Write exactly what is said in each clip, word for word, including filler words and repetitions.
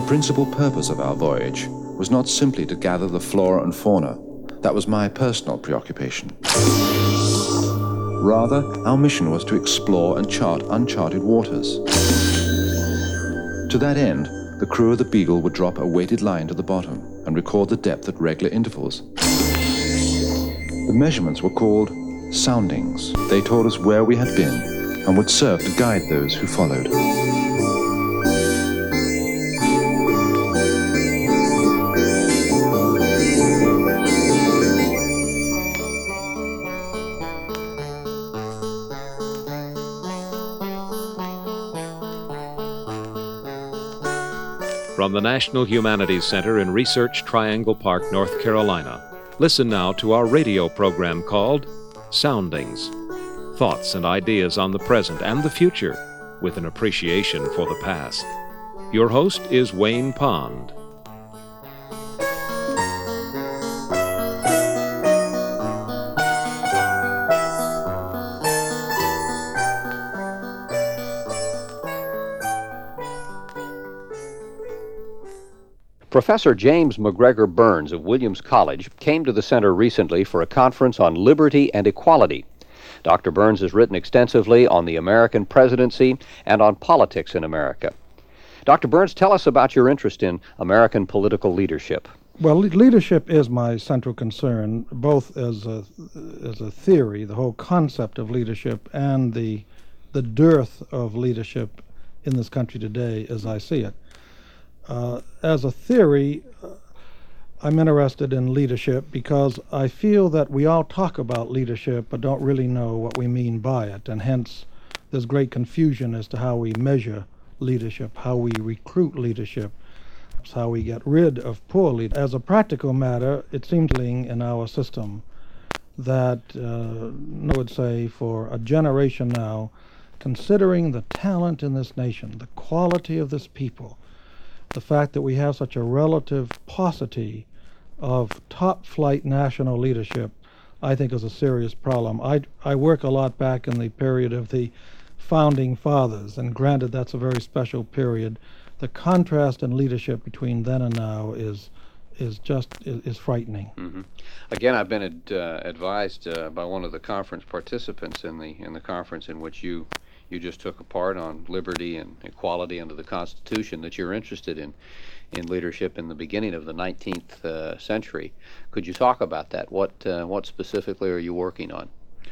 The principal purpose of our voyage was not simply to gather the flora and fauna. That was my personal preoccupation. Rather, our mission was to explore and chart uncharted waters. To that end, the crew of the Beagle would drop a weighted line to the bottom and record the depth at regular intervals. The measurements were called soundings. They told us where we had been and would serve to guide those who followed. From the National Humanities Center in Research Triangle Park, North Carolina, listen now to our radio program called Soundings. Thoughts and ideas on the present and the future, with an appreciation for the past. Your host is Wayne Pond. Professor James MacGregor Burns of Williams College came to the center recently for a conference on liberty and equality. Doctor Burns has written extensively on the American presidency and on politics in America. Doctor Burns, tell us about your interest in American political leadership. Well, le- leadership is my central concern, both as a, as a theory, the whole concept of leadership, and the, the dearth of leadership in this country today as I see it. Uh, as a theory, uh, I'm interested in leadership because I feel that we all talk about leadership but don't really know what we mean by it, and hence there's great confusion as to how we measure leadership, how we recruit leadership, how we get rid of poor leaders. As a practical matter, it seems in our system that, uh, I would say, for a generation now, considering the talent in this nation, the quality of this people, the fact that we have such a relative paucity of top-flight national leadership, I think is a serious problem. I, I work a lot back in the period of the Founding Fathers, and granted that's a very special period. The contrast in leadership between then and now is is just is, is frightening. Mm-hmm. Again, I've been ad, uh, advised uh, by one of the conference participants in the in the conference in which you you just took a part on liberty and equality under the Constitution, that you're interested in in leadership in the beginning of the nineteenth uh, century. Could you talk about that? What uh, what specifically are you working on?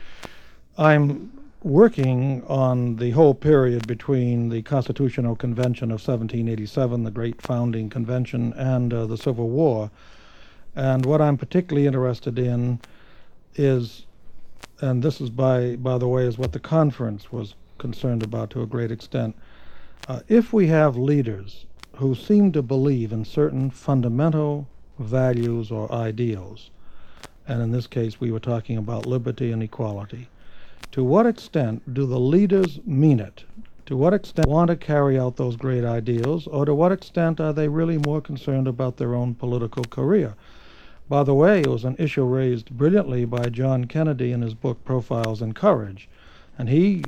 I'm working on the whole period between the Constitutional Convention of seventeen eighty-seven, the great founding convention, and uh, the Civil War. And what I'm particularly interested in is, and this is by by the way, is what the conference was concerned about to a great extent. Uh, if we have leaders who seem to believe in certain fundamental values or ideals, and in this case we were talking about liberty and equality, to what extent do the leaders mean it? To what extent want to carry out those great ideals, or to what extent are they really more concerned about their own political career? By the way, it was an issue raised brilliantly by John Kennedy in his book Profiles in Courage, and he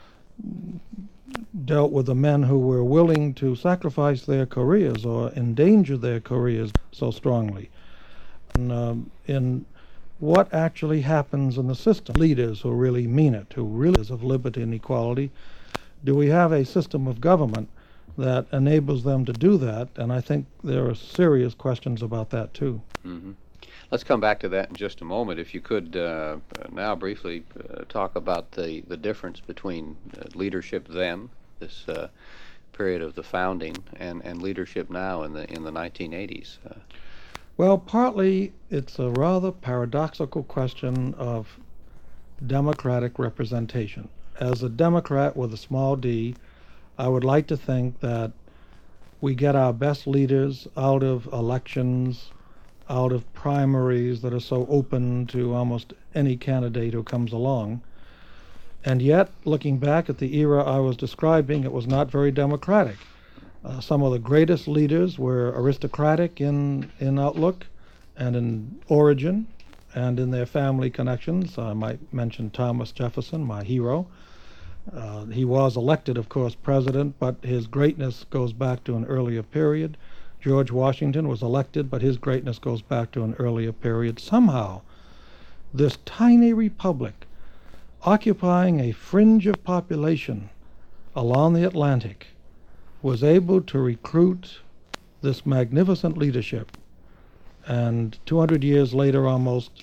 dealt with the men who were willing to sacrifice their careers or endanger their careers so strongly. And um, in what actually happens in the system, leaders who really mean it, who really is of liberty and equality, do we have a system of government that enables them to do that? And I think there are serious questions about that too. Mm-hmm. Let's come back to that in just a moment. If you could uh, now briefly uh, talk about the, the difference between uh, leadership then, this uh, period of the founding, and, and leadership now in the in the nineteen eighties. Uh, Well, partly it's a rather paradoxical question of democratic representation. As a Democrat with a small d, I would like to think that we get our best leaders out of elections, out of primaries that are so open to almost any candidate who comes along. And yet, looking back at the era I was describing, it was not very democratic. Uh, some of the greatest leaders were aristocratic in, in outlook and in origin and in their family connections. I might mention Thomas Jefferson, my hero. Uh, he was elected, of course, president, but his greatness goes back to an earlier period. George Washington was elected, but his greatness goes back to an earlier period. Somehow, this tiny republic, occupying a fringe of population along the Atlantic, was able to recruit this magnificent leadership. And two hundred years later, almost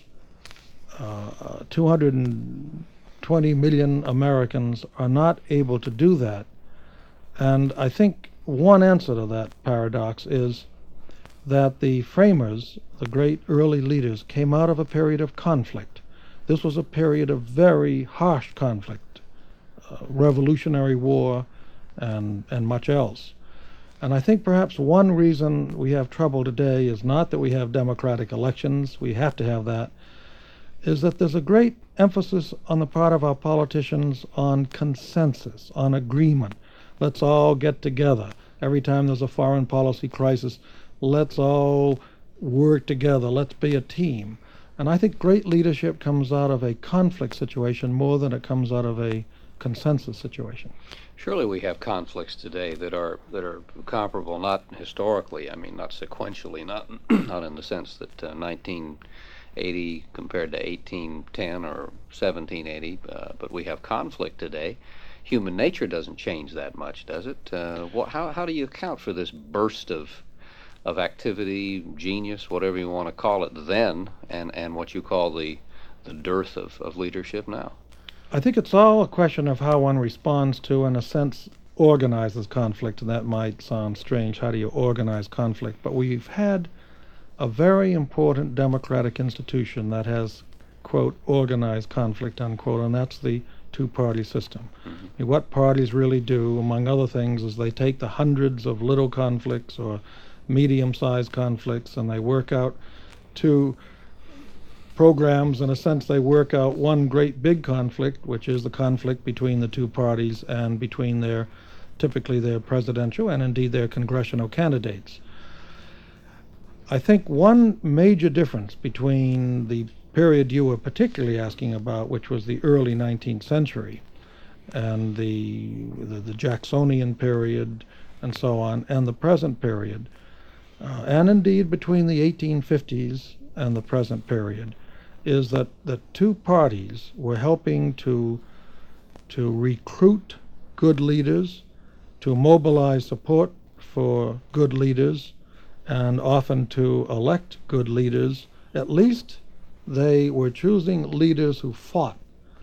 uh, two hundred twenty million Americans are not able to do that. And I think one answer to that paradox is that the framers, the great early leaders, came out of a period of conflict. This was a period of very harsh conflict, uh, Revolutionary War, and, and much else. And I think perhaps one reason we have trouble today is not that we have democratic elections, we have to have that, is that there's a great emphasis on the part of our politicians on consensus, on agreement. Let's all get together. Every time there's a foreign policy crisis, let's all work together. Let's be a team. And I think great leadership comes out of a conflict situation more than it comes out of a consensus situation. Surely we have conflicts today that are that are comparable, not historically, I mean, not sequentially, not not in the sense that uh, nineteen eighty compared to eighteen ten or seventeen eighty, uh, but we have conflict today. Human nature doesn't change that much, does it? Uh, what, how how do you account for this burst of of activity, genius, whatever you want to call it, then, and, and what you call the the dearth of, of leadership now? I think it's all a question of how one responds to, in a sense, organizes conflict, and that might sound strange. How do you organize conflict? But we've had a very important democratic institution that has, quote, organized conflict, unquote, and that's the two-party system. Mm-hmm. What parties really do, among other things, is they take the hundreds of little conflicts or medium-sized conflicts and they work out two programs. In a sense, they work out one great big conflict, which is the conflict between the two parties and between their, typically their presidential and indeed their congressional candidates. I think one major difference between the period you were particularly asking about, which was the early nineteenth century, and the, the, the Jacksonian period and so on, and the present period, uh, and indeed between the eighteen fifties and the present period, is that the two parties were helping to, to recruit good leaders, to mobilize support for good leaders, and often to elect good leaders. At least they were choosing leaders who fought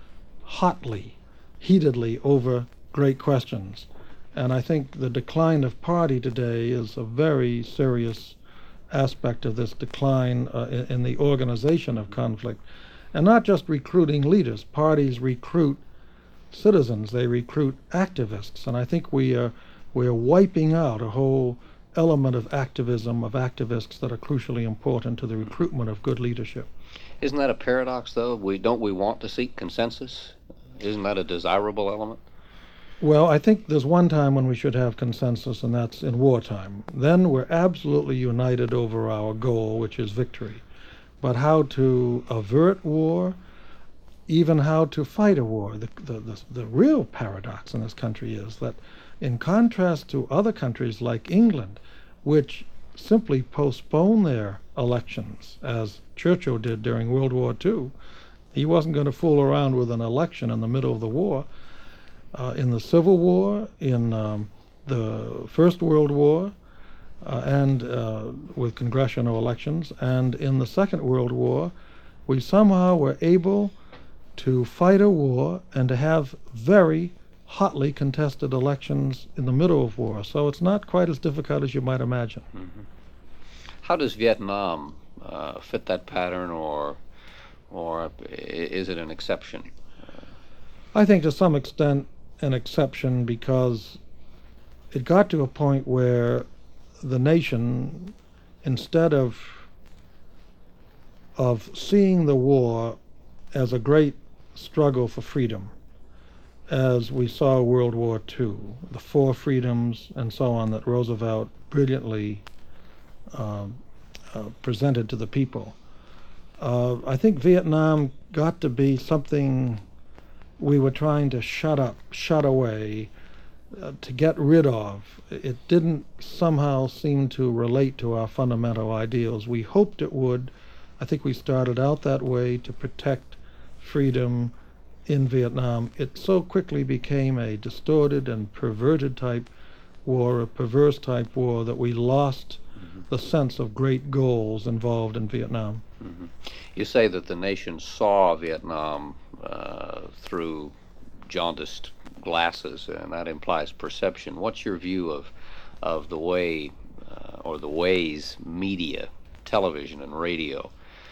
hotly, heatedly over great questions. And I think the decline of party today is a very serious aspect of this decline uh, in, in the organization of conflict. And not just recruiting leaders. Parties recruit citizens, they recruit activists. And I think we are, we are wiping out a whole element of activism, of activists that are crucially important to the recruitment of good leadership. Isn't that a paradox, though? We don't we want to seek consensus? Isn't that a desirable element? Well, I think there's one time when we should have consensus, and that's in wartime. Then we're absolutely united over our goal, which is victory. But how to avert war, even how to fight a war. The, the, the, the real paradox in this country is that, in contrast to other countries like England, which simply postpone their elections, as Churchill did during World War Two. He wasn't going to fool around with an election in the middle of the war. Uh, in the Civil War, in um, the First World War, uh, and uh, with congressional elections, and in the Second World War, we somehow were able to fight a war and to have very hotly contested elections in the middle of war. So it's not quite as difficult as you might imagine. Mm-hmm. How does Vietnam uh, fit that pattern, or or is it an exception? I think to some extent an exception, because it got to a point where the nation, instead of of seeing the war as a great struggle for freedom, as we saw World War Two, the four freedoms and so on that Roosevelt brilliantly uh, uh, presented to the people. Uh, I think Vietnam got to be something we were trying to shut up, shut away, uh, to get rid of. It didn't somehow seem to relate to our fundamental ideals. We hoped it would. I think we started out that way to protect freedom in Vietnam. It so quickly became a distorted and perverted type war, a perverse type war, that we lost mm-hmm. the sense of great goals involved in Vietnam. Mm-hmm. You say that the nation saw Vietnam uh, through jaundiced glasses, and that implies perception. What's your view of of the way uh, or the ways media, television and radio,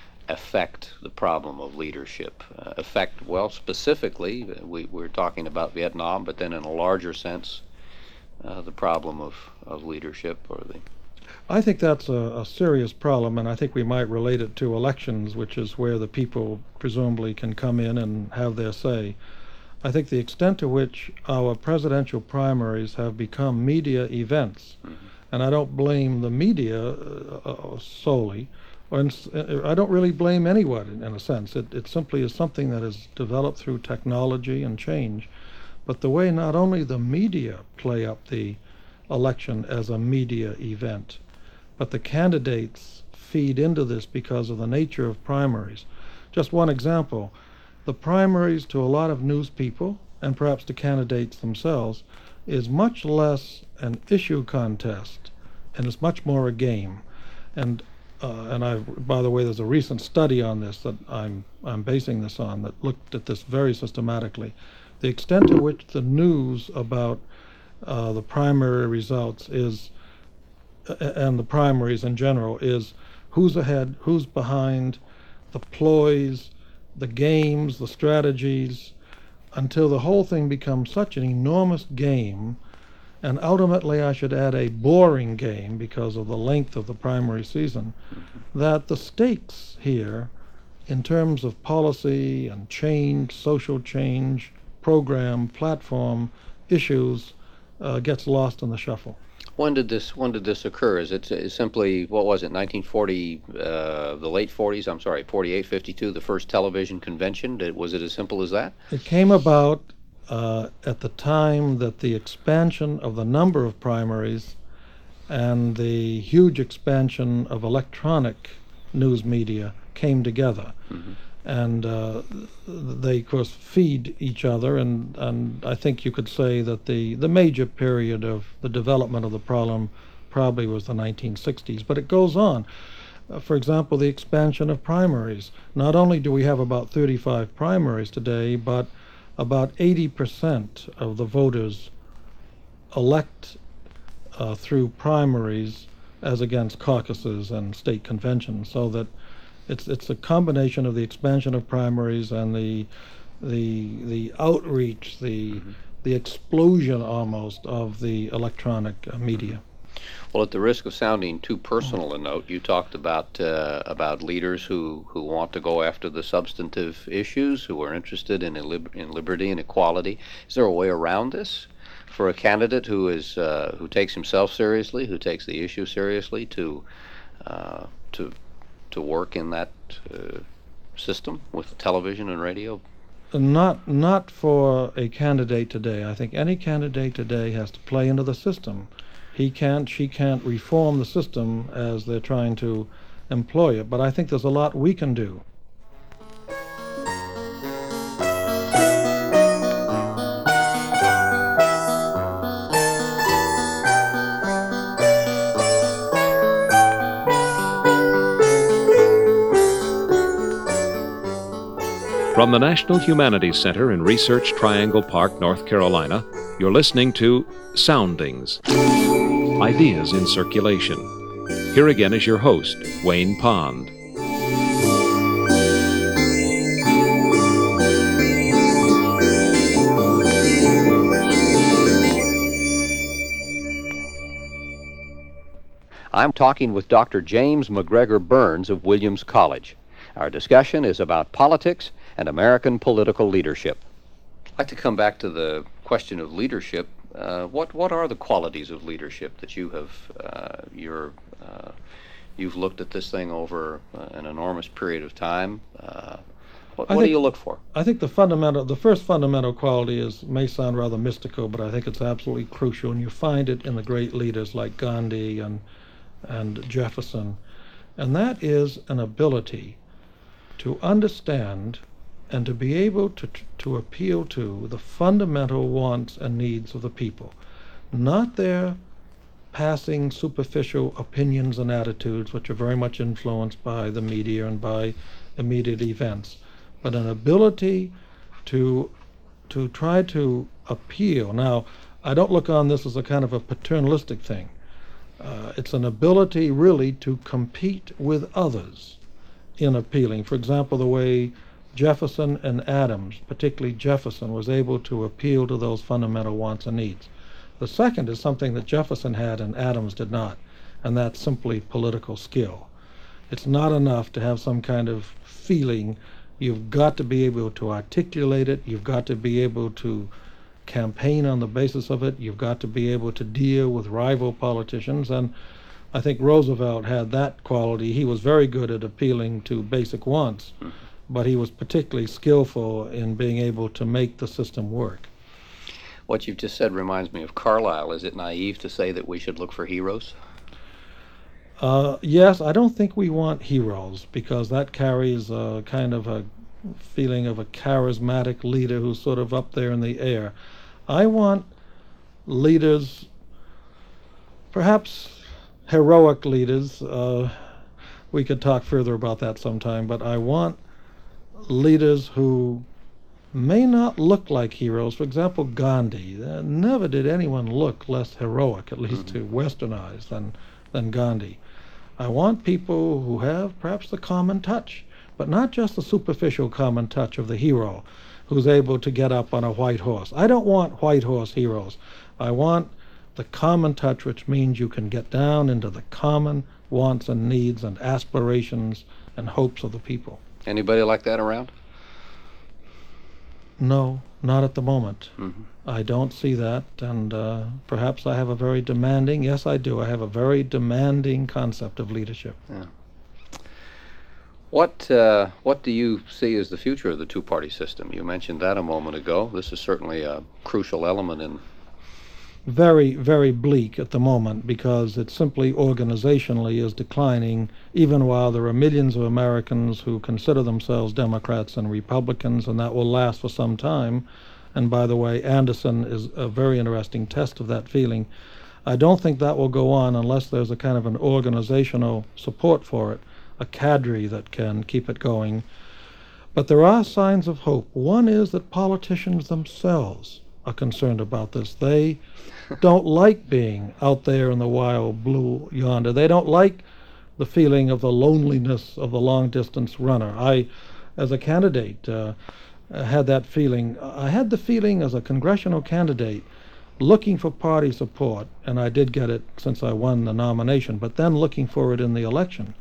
affect the problem of leadership? Uh, affect, well, specifically, we, we're talking about Vietnam, but then in a larger sense, uh, the problem of, of leadership or the... I think that's a, a serious problem, and I think we might relate it to elections, which is where the people presumably can come in and have their say. I think the extent to which our presidential primaries have become media events, mm-hmm. and I don't blame the media uh, solely, or in, I don't really blame anyone in, in a sense. It, it simply is something that is developed through technology and change. But the way not only the media play up the election as a media event, but the candidates feed into this because of the nature of primaries. Just one example. The primaries to a lot of news people, and perhaps to candidates themselves, is much less an issue contest, and it's much more a game. And uh, and I, by the way, there's a recent study on this that I'm I'm basing this on that looked at this very systematically. The extent to which the news about uh, the primary results is, uh, and the primaries in general, is who's ahead, who's behind, the ploys, the games, the strategies, until the whole thing becomes such an enormous game, and ultimately I should add a boring game because of the length of the primary season, that the stakes here in terms of policy and change, social change, program, platform, issues, uh, gets lost in the shuffle. When did this When did this occur? Is it is simply, what was it, nineteen forty, uh, the late forties? I'm sorry, forty-eight, fifty-two, the first television convention? Did, was it as simple as that? It came about uh, at the time that the expansion of the number of primaries and the huge expansion of electronic news media came together. Mm-hmm. And uh, they, of course, feed each other, and, and I think you could say that the, the major period of the development of the problem probably was the nineteen sixties, but it goes on. Uh, for example, the expansion of primaries. Not only do we have about thirty-five primaries today, but about eighty percent of the voters elect uh, through primaries as against caucuses and state conventions, so that It's it's a combination of the expansion of primaries and the the the outreach, the mm-hmm. the explosion almost of the electronic uh, media. Well, at the risk of sounding too personal a note, you talked about uh, about leaders who, who want to go after the substantive issues, who are interested in in liberty and equality. Is there a way around this for a candidate who is uh, who takes himself seriously, who takes the issue seriously, to uh, to to work in that uh, system with television and radio? Not not for a candidate today. I think any candidate today has to play into the system. He can't, she can't reform the system as they're trying to employ it, but I think there's a lot we can do. From the National Humanities Center in Research Triangle Park, North Carolina, you're listening to Soundings, Ideas in Circulation. Here again is your host, Wayne Pond. I'm talking with Doctor James McGregor Burns of Williams College. Our discussion is about politics and American political leadership. I'd like to come back to the question of leadership. Uh, what what are the qualities of leadership that you have uh, you're, uh, you've looked at this thing over uh, an enormous period of time? Uh, What, I what do think- you look for? I think the fundamental, the first fundamental quality is, may sound rather mystical, but I think it's absolutely crucial, and you find it in the great leaders like Gandhi and and Jefferson, and that is an ability to understand and to be able to to appeal to the fundamental wants and needs of the people, not their passing superficial opinions and attitudes, which are very much influenced by the media and by immediate events, but an ability to to try to appeal. Now, I don't look on this as a kind of a paternalistic thing. Uh, it's an ability really to compete with others in appealing. For example, the way Jefferson and Adams, particularly Jefferson, was able to appeal to those fundamental wants and needs. The second is something that Jefferson had and Adams did not, and that's simply political skill. It's not enough to have some kind of feeling. You've got to be able to articulate it. You've got to be able to campaign on the basis of it. You've got to be able to deal with rival politicians. And I think Roosevelt had that quality. He was very good at appealing to basic wants, mm-hmm. but he was particularly skillful in being able to make the system work. What you've just said reminds me of Carlyle. Is it naive to say that we should look for heroes? Uh, yes, I don't think we want heroes, because that carries a kind of a feeling of a charismatic leader who's sort of up there in the air. I want leaders, perhaps heroic leaders. Uh, we could talk further about that sometime, but I want leaders who may not look like heroes. For example, Gandhi. Uh, never did anyone look less heroic, at least mm-hmm. to Western eyes, than, than Gandhi. I want people who have perhaps the common touch, but not just the superficial common touch of the hero who's able to get up on a white horse. I don't want white horse heroes. I want the common touch, which means you can get down into the common wants and needs and aspirations and hopes of the people. Anybody like that around? No, not at the moment. Mm-hmm. I don't see that, and uh, perhaps I have a very demanding, yes I do, I have a very demanding concept of leadership. Yeah. What uh, what do you see as the future of the two-party system? You mentioned that a moment ago. This is certainly a crucial element in... Very, very bleak at the moment, because it simply organizationally is declining, even while there are millions of Americans who consider themselves Democrats and Republicans, and that will last for some time. And by the way, Anderson is a very interesting test of that feeling. I don't think that will go on unless there's a kind of an organizational support for it, a cadre that can keep it going. But there are signs of hope. One is that politicians themselves are concerned about this. They don't like being out there in the wild blue yonder. They don't like the feeling of the loneliness of the long-distance runner. I, as a candidate, uh, had that feeling. I had the feeling as a congressional candidate looking for party support, and I did get it since I won the nomination, but then looking for it in the election.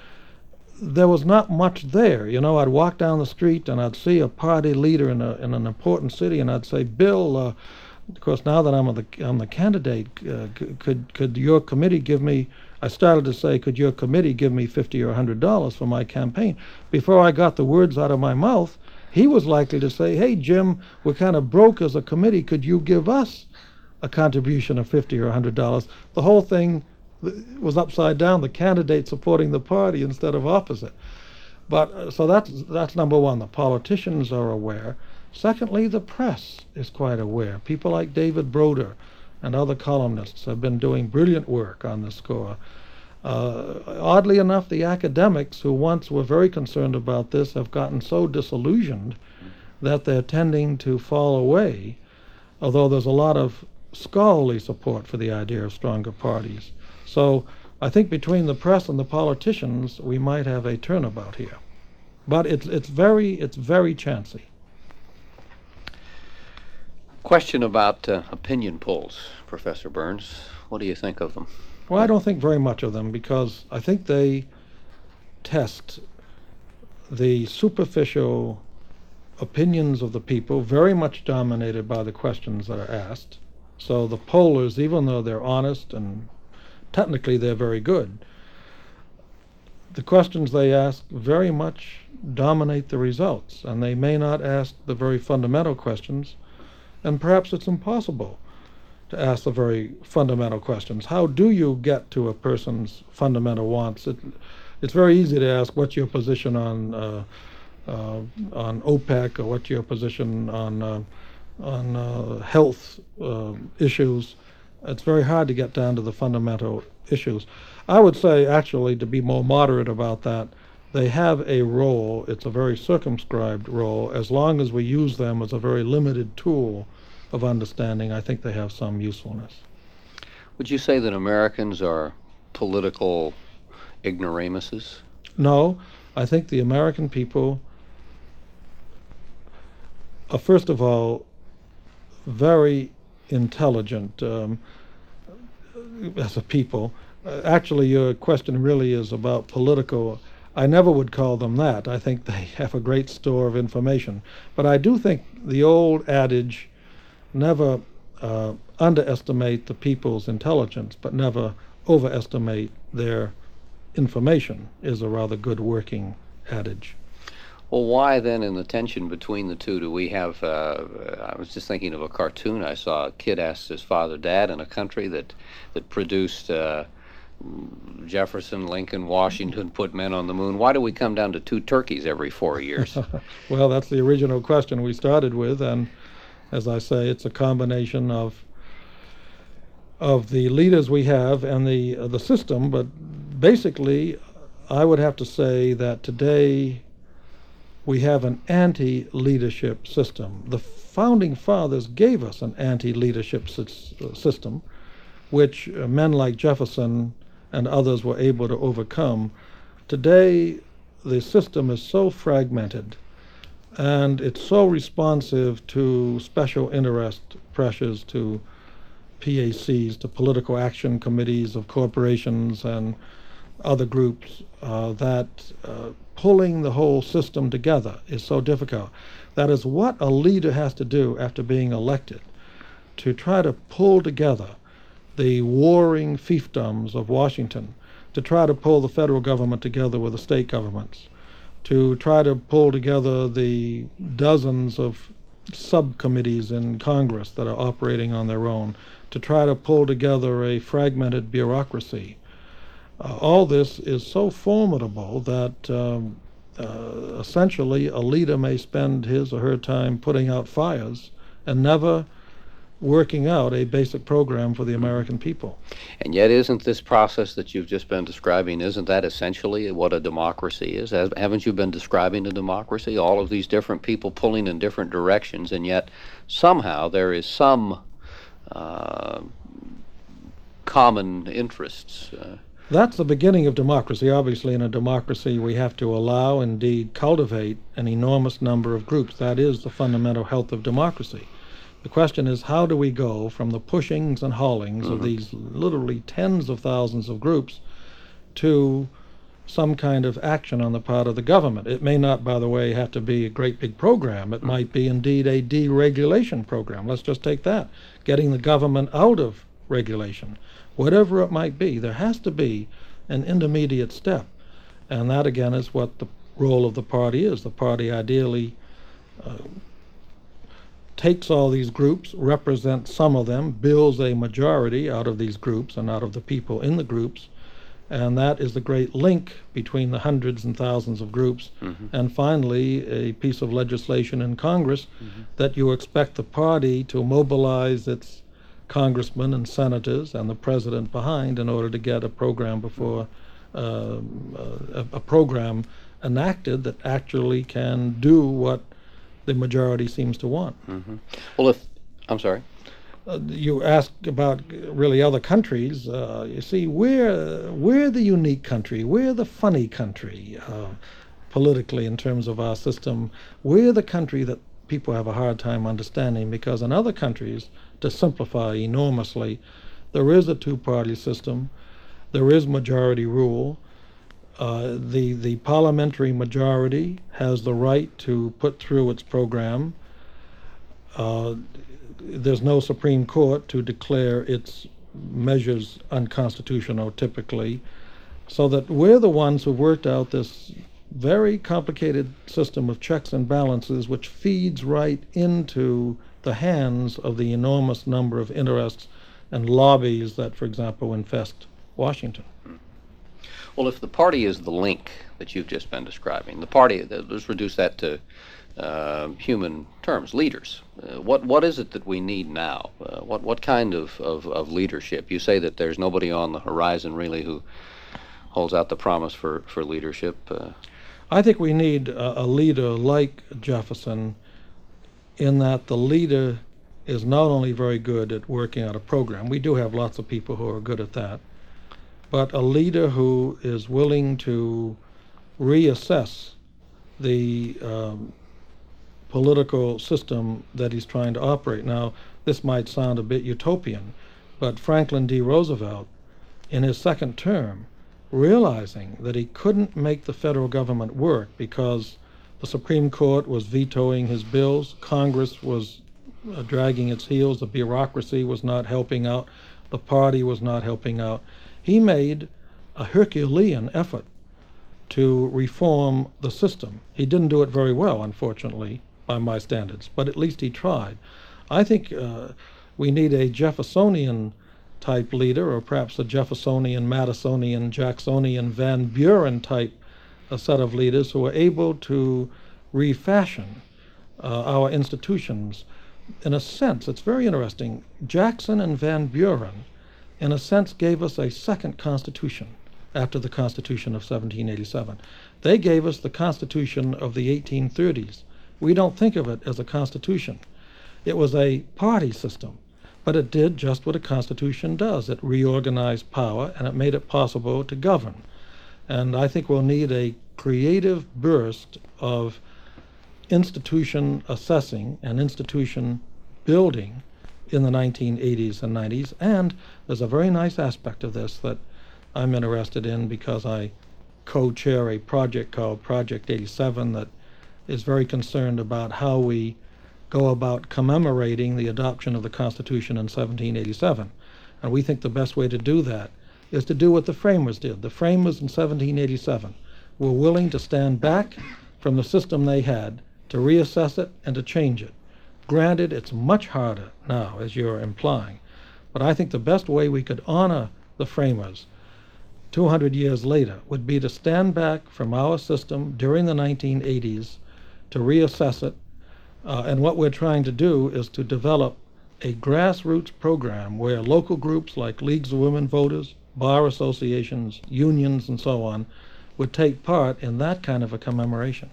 There was not much there. You know, I'd walk down the street and I'd see a party leader in, a, in an important city, and I'd say, Bill, uh, of course, now that I'm the, I'm the candidate, uh, could, could your committee give me, I started to say, could your committee give me fifty or one hundred dollars for my campaign? Before I got the words out of my mouth, he was likely to say, hey, Jim, we're kind of broke as a committee. Could you give us a contribution of fifty or one hundred dollars? The whole thing was upside down, the candidate supporting the party instead of opposite. But uh, so that's, that's number one. The politicians are aware. Secondly, the press is quite aware. People like David Broder and other columnists have been doing brilliant work on this score. Uh, oddly enough, the academics who once were very concerned about this have gotten so disillusioned that they're tending to fall away, although there's a lot of scholarly support for the idea of stronger parties. So I think between the press and the politicians, we might have a turnabout here. But it's, it's, very, it's very chancy. Question about uh, opinion polls, Professor Burns. What do you think of them? Well, I don't think very much of them, because I think they test the superficial opinions of the people, very much dominated by the questions that are asked. So the pollers, even though they're honest and technically they're very good, the questions they ask very much dominate the results, and they may not ask the very fundamental questions, and perhaps it's impossible to ask the very fundamental questions. How do you get to a person's fundamental wants? It, it's very easy to ask, what's your position on uh, uh, on OPEC, or what's your position on uh, on uh, health uh, issues. It's very hard to get down to the fundamental issues. I would say, actually, to be more moderate about that, they have a role. It's a very circumscribed role. As long as we use them as a very limited tool of understanding, I think they have some usefulness. Would you say that Americans are political ignoramuses? No, I think the American people are, first of all, very intelligent um, as a people. Uh, actually, your question really is about political. I never would call them that. I think they have a great store of information. But I do think the old adage, never uh, underestimate the people's intelligence, but never overestimate their information, is a rather good working adage. Well, why then, in the tension between the two, do we have, uh, I was just thinking of a cartoon I saw. A kid asked his father, Dad, in a country that, that produced uh, Jefferson, Lincoln, Washington, put men on the moon, why do we come down to two turkeys every four years? Well, that's the original question we started with, and as I say, it's a combination of of the leaders we have and the uh, the system. But basically, I would have to say that today we have an anti-leadership system. The founding fathers gave us an anti-leadership system, which uh, men like Jefferson and others were able to overcome. Today, the system is so fragmented, and it's so responsive to special interest pressures, to P A Cs, to political action committees of corporations and other groups, uh, that uh, pulling the whole system together is so difficult. That is what a leader has to do after being elected, to try to pull together the warring fiefdoms of Washington, to try to pull the federal government together with the state governments, to try to pull together the dozens of subcommittees in Congress that are operating on their own, to try to pull together a fragmented bureaucracy. Uh, all this is so formidable that um, uh, essentially a leader may spend his or her time putting out fires and never working out a basic program for the American people. And yet, isn't this process that you've just been describing, isn't that essentially what a democracy is? Haven't you been describing a democracy? All of these different people pulling in different directions, and yet somehow there is some uh, common interests. Uh, That's the beginning of democracy. Obviously, in a democracy, we have to allow, indeed cultivate, an enormous number of groups. That is the fundamental health of democracy. The question is, how do we go from the pushings and haulings mm-hmm. of these literally tens of thousands of groups to some kind of action on the part of the government? It may not, by the way, have to be a great big program. It mm-hmm. might be indeed a deregulation program. Let's just take that. Getting the government out of regulation. Whatever it might be, there has to be an intermediate step. And that, again, is what the role of the party is. The party ideally uh, takes all these groups, represents some of them, builds a majority out of these groups and out of the people in the groups, and that is the great link between the hundreds and thousands of groups, mm-hmm. and finally a piece of legislation in Congress mm-hmm. that you expect the party to mobilize its congressmen and senators and the president behind in order to get a program before uh, a, a program enacted that actually can do what the majority seems to want. Mm-hmm. Well, if, I'm sorry. Uh, you asked about really other countries. Uh, you see, we're, we're the unique country. We're the funny country uh, politically in terms of our system. We're the country that people have a hard time understanding, because in other countries, to simplify enormously, there is a two-party system. There is majority rule. Uh, the the parliamentary majority has the right to put through its program. Uh, there's no Supreme Court to declare its measures unconstitutional typically. So that we're the ones who worked out this very complicated system of checks and balances, which feeds right into the hands of the enormous number of interests and lobbies that, for example, infest Washington. Well, if the party is the link that you've just been describing, the party, let's reduce that to uh, human terms, leaders. Uh, what what is it that we need now? Uh, what what kind of, of, of leadership? You say that there's nobody on the horizon really who holds out the promise for, for leadership. Uh, I think we need a, a leader like Jefferson, in that the leader is not only very good at working out a program. We do have lots of people who are good at that. But a leader who is willing to reassess the um, political system that he's trying to operate. Now, this might sound a bit utopian, but Franklin D. Roosevelt, in his second term, realizing that he couldn't make the federal government work because the Supreme Court was vetoing his bills, Congress was uh, dragging its heels, the bureaucracy was not helping out, the party was not helping out. He made a Herculean effort to reform the system. He didn't do it very well, unfortunately, by my standards, but at least he tried. I think uh, we need a Jeffersonian type leader, or perhaps a Jeffersonian, Madisonian, Jacksonian, Van Buren type a set of leaders who are able to refashion uh, our institutions. In a sense, it's very interesting. Jackson and Van Buren, in a sense, gave us a second Constitution after the Constitution of seventeen eighty-seven. They gave us the Constitution of the eighteen thirties. We don't think of it as a Constitution. It was a party system, but it did just what a Constitution does. It reorganized power, and it made it possible to govern. And I think we'll need a creative burst of institution assessing and institution building in the nineteen eighties and nineties. And there's a very nice aspect of this that I'm interested in, because I co-chair a project called Project eighty-seven that is very concerned about how we go about commemorating the adoption of the Constitution in seventeen eighty-seven. And we think the best way to do that is to do what the framers did. The framers in seventeen eighty-seven were willing to stand back from the system they had, to reassess it and to change it. Granted, it's much harder now, as you're implying, but I think the best way we could honor the framers two hundred years later would be to stand back from our system during the nineteen eighties, to reassess it, uh, and what we're trying to do is to develop a grassroots program where local groups like leagues of women voters, bar associations, unions, and so on would take part in that kind of a commemoration.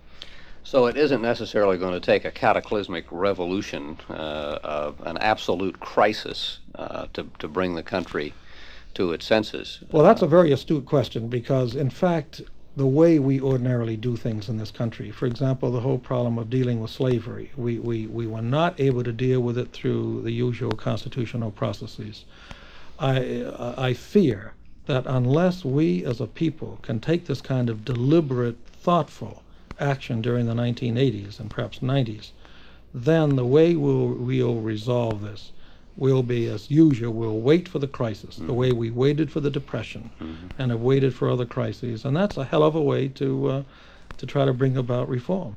So it isn't necessarily going to take a cataclysmic revolution, uh, uh, an absolute crisis uh, to, to bring the country to its senses. Well, that's a very astute question, because, in fact, the way we ordinarily do things in this country, for example, the whole problem of dealing with slavery, we, we, we were not able to deal with it through the usual constitutional processes. I, I fear that unless we as a people can take this kind of deliberate, thoughtful action during the nineteen eighties and perhaps nineties, then the way we'll, we'll resolve this will be, as usual, we'll wait for the crisis, mm-hmm. the way we waited for the Depression, mm-hmm. and have waited for other crises. And that's a hell of a way to, uh, to try to bring about reform.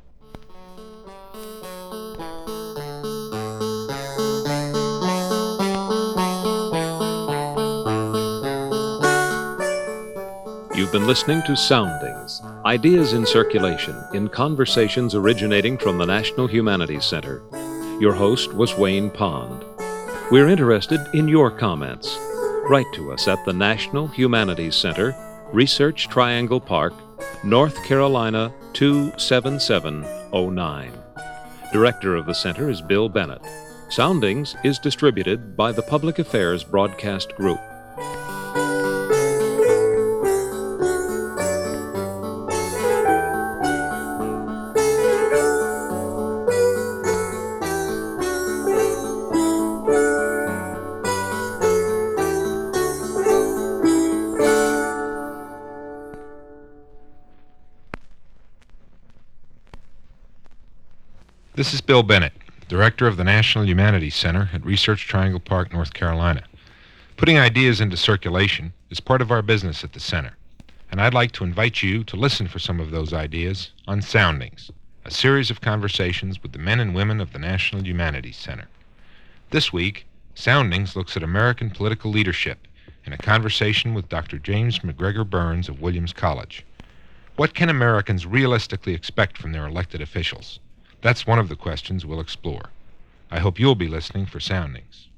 You've been listening to Soundings, Ideas in Circulation, in conversations originating from the National Humanities Center. Your host was Wayne Pond. We're interested in your comments. Write to us at the National Humanities Center, Research Triangle Park, North Carolina two seven seven oh nine. Director of the center is Bill Bennett. Soundings is distributed by the Public Affairs Broadcast Group. This is Bill Bennett, Director of the National Humanities Center at Research Triangle Park, North Carolina. Putting ideas into circulation is part of our business at the center. and I'd like to invite you to listen for some of those ideas on Soundings, a series of conversations with the men and women of the National Humanities Center. This week, Soundings looks at American political leadership in a conversation with Doctor James McGregor Burns of Williams College. What can Americans realistically expect from their elected officials? That's one of the questions we'll explore. I hope you'll be listening for Soundings.